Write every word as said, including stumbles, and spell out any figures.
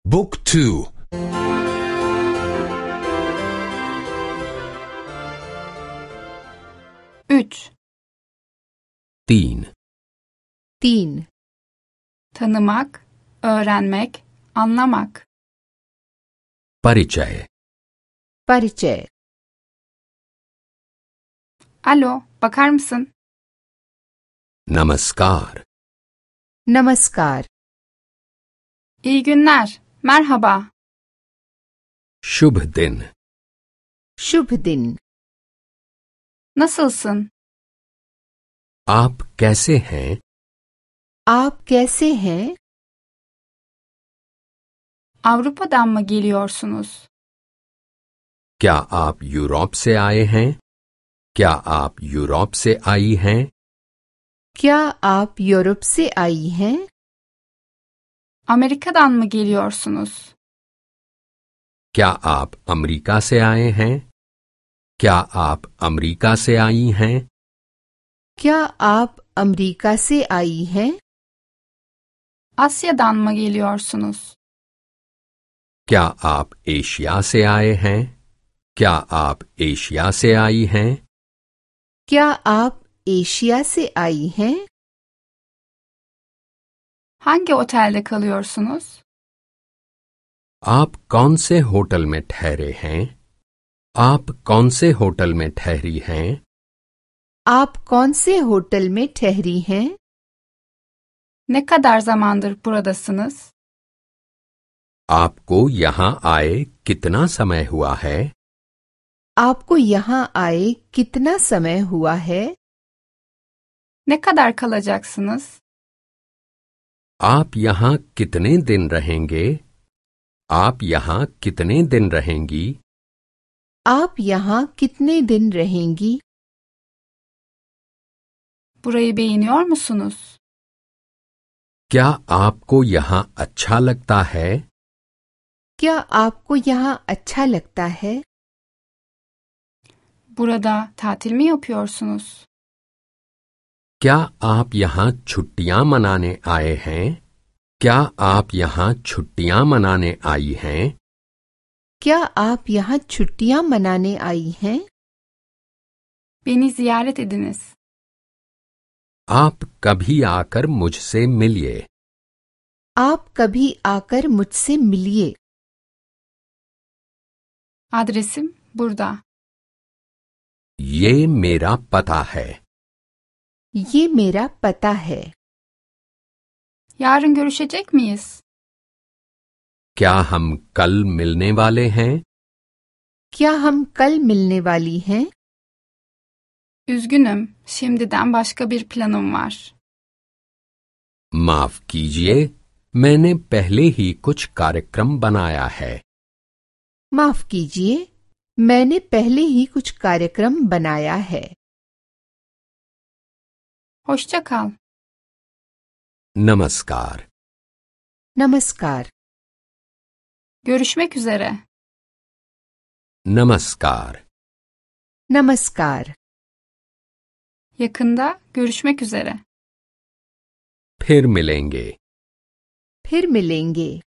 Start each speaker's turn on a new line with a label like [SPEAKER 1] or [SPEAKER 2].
[SPEAKER 1] บุ๊กทู
[SPEAKER 2] üç
[SPEAKER 3] तीन
[SPEAKER 4] तीन
[SPEAKER 2] tanımak, öğrenmek, anlamak.
[SPEAKER 3] परिचय
[SPEAKER 4] परिचय
[SPEAKER 2] Alo, bakar mısın?
[SPEAKER 3] नमस्कार
[SPEAKER 4] नमस्कार
[SPEAKER 2] İyi günler, merhaba.
[SPEAKER 3] शुभ दिन
[SPEAKER 4] शुभ दिन
[SPEAKER 2] Nasılsın?
[SPEAKER 3] आप कैसे हैं?
[SPEAKER 4] आप कैसे हैं?
[SPEAKER 2] Avrupa'dan mı geliyorsunuz?
[SPEAKER 3] क्या आप यूरोप से आए हैं? क्या आप यूरोप से आई हैं?
[SPEAKER 4] क्या आप यूरोप से आई हैं?
[SPEAKER 2] Amerika'dan mı geliyorsunuz?
[SPEAKER 3] क्या आप अमेरिका से आए हैं? क्या आप अमेरिका से आई हैं?
[SPEAKER 4] क्या आप अमेरिका से आई हैं?
[SPEAKER 2] Asya'dan mı geliyorsunuz?
[SPEAKER 3] क्या आप एशिया से आए हैं? क्या आप एशिया से आई हैं?
[SPEAKER 4] क्या आप एशिया से आई हैं?
[SPEAKER 2] Hangi otelde kalıyorsunuz?
[SPEAKER 3] आप कौन से होटल में ठहरे हैं? आप कौन से होटल में ठहरी हैं?
[SPEAKER 4] आप कौन से होटल में ठहरी हैं?
[SPEAKER 2] Ne kadar zamandır buradasınız?
[SPEAKER 3] आपको यहाँ आए कितना समय हुआ है?
[SPEAKER 4] आपको यहाँ आए कितना समय हुआ है?
[SPEAKER 2] Ne kadar kalacaksınız?
[SPEAKER 3] आप यहाँ कितने दिन रहेंगे? आप यहाँ कितने दिन रहेंगी?
[SPEAKER 4] आप यहाँ कितने दिन रहेंगी?
[SPEAKER 2] Burayı beğeniyor musunuz?
[SPEAKER 3] क्या आपको यहाँ अच्छा लगता है?
[SPEAKER 4] क्या आपको यहाँ अच्छा लगता है?
[SPEAKER 2] Burada tatil mi yapıyorsunuz?
[SPEAKER 3] क्या आप यहाँ छुट्टियाँ मनाने आए हैं? क्या आप यहाँ छुट्टियाँ मनाने आई हैं?
[SPEAKER 4] क्या आप यहाँ छुट्टियाँ मनाने आई हैं?
[SPEAKER 2] Beni ziyaret ediniz.
[SPEAKER 3] आप कभी आकर मुझसे मिलिए।
[SPEAKER 4] आप कभी आकर मुझसे मिलिए।
[SPEAKER 2] Adresim burada.
[SPEAKER 3] ये मेरा पता है।
[SPEAKER 4] ये मेरा पता है।
[SPEAKER 2] Yarın görüşecek miyiz?
[SPEAKER 3] क्या हम कल मिलने वाले हैं?
[SPEAKER 4] क्या हम कल मिलने वाली हैं?
[SPEAKER 2] Üzgünüm, şimdiden başka bir planım var.
[SPEAKER 3] माफ कीजिए, मैंने पहले ही कुछ कार्यक्रम बनाया है।
[SPEAKER 4] माफ कीजिए, मैंने पहले ही कुछ कार्यक्रम बनाया है।
[SPEAKER 2] Hoşça kal.
[SPEAKER 3] नमस्कार।
[SPEAKER 4] नमस्कार।
[SPEAKER 2] Görüşmek üzere.
[SPEAKER 3] नमस्कार।
[SPEAKER 4] नमस्कार।
[SPEAKER 2] Yakında görüşmek üzere.
[SPEAKER 3] फिर मिलेंगे।
[SPEAKER 4] फिर मिलेंगे।